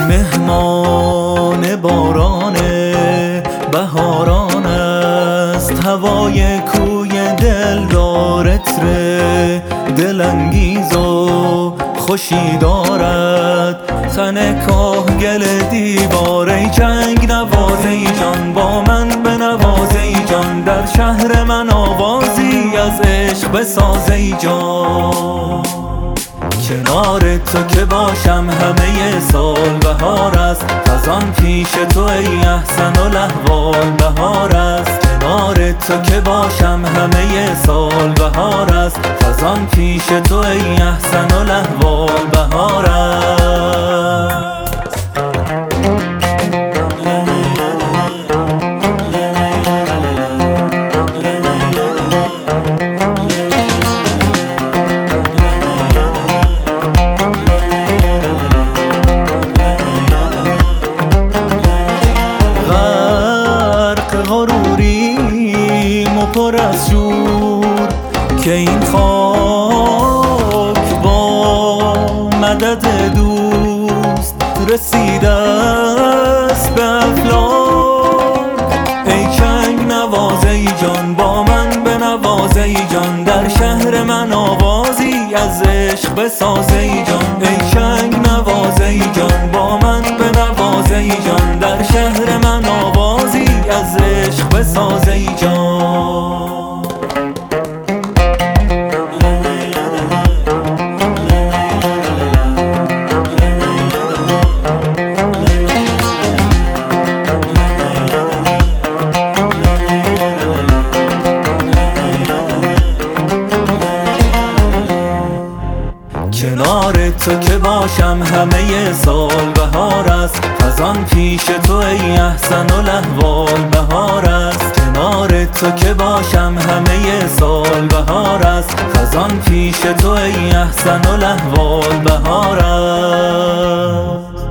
مهمان باران بهاران است، هوای کوی دلدار عطر دلانگیز و خوشی دارد. تن کاهگل دیوار ای چنگ نواز ای جان، با من بنواز ای جان. در شهر من آوازی از عشق بساز ای جان. کنار تو که باشم همه سال بهار است، خزان پیش تو ای احسن الاحوال بهار است. کنار تو که باشم همه سال بهار است، خزان پیش تو ای احسن الاحوال بهار است. غروریم و پر از شور که این خاک با مدد دوست رسیده است به افلاک. ای چنگ نواز ای جان، با من بنواز ای جان. در شهر من آوازی از عشق بساز ای جان. ای چنگ نواز ای جان، با من بنواز ای جان. در شهر من آوازی از عشق بساز ای جان. کنار تو که باشم همه سال بهار است، خزان پیش تو ای احسن الاحوال بهار است. کنار تو که باشم همه سال بهار است، خزان پیش تو ای احسن الاحوال بهار است.